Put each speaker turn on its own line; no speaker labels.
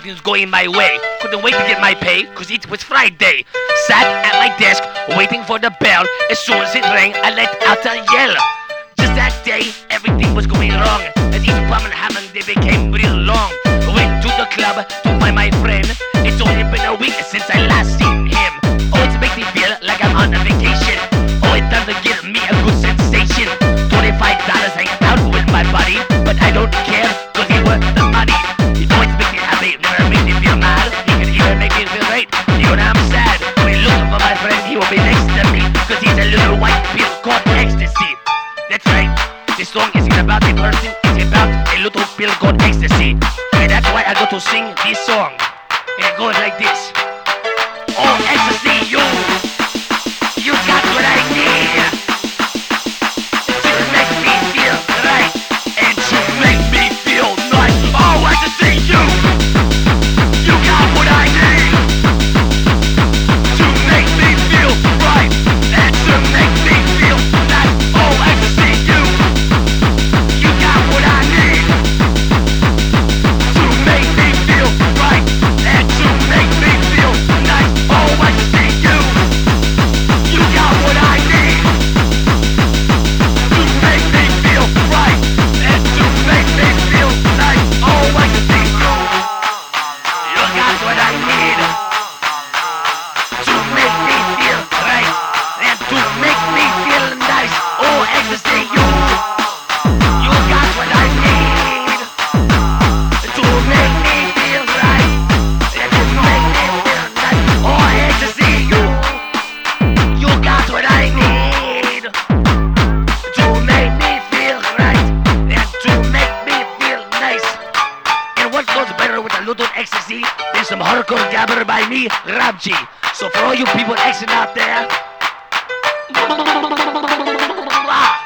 everything's going my way. Couldn't wait to get my pay, cause it was Friday. Sat at my desk, waiting for the bell. As soon as it rang, I let out a yell. Just that day, everything was going wrong. As each apartment happened, they became real long. Went to the club to find my friend. It's only been a week since I last seen him. Oh, it makes me feel like I'm on a vacation. Oh, it doesn't give me a good sensation. $25 hang out with my buddy, but I don't care, cause he worth the money. He always makes me happy, never makes me feel mad. He can even make me feel great, even when I'm sad. When looking for my friend, he will be next to me, cause he's a little white pill called ecstasy. That's right, this song isn't about a person, it's about a little pill called ecstasy. And that's why I go to sing this song. And it goes like this. Oh, ecstasy, you got what I need. To make me feel right, and to make me feel nice. Oh, ecstasy, you got what I need. To make me feel right, and to make me feel nice. Oh, ecstasy, you got what I need. To make me feel right, and to make me feel nice. Oh, ecstasy, you got what I need. To make me feel right, and to make me feel nice. Oh, ecstasy, you got what I need. To make me feel right, and to make me feel nice. Oh, ecstasy, you got what I need. To make me feel right, and to make me feel nice. Oh, ecstasy, you got what I need. To make me feel right, and to make me feel nice. And what goes better with a little ecstasy than some hardcore gabber by me, Rap G. So for all you people Xing out there,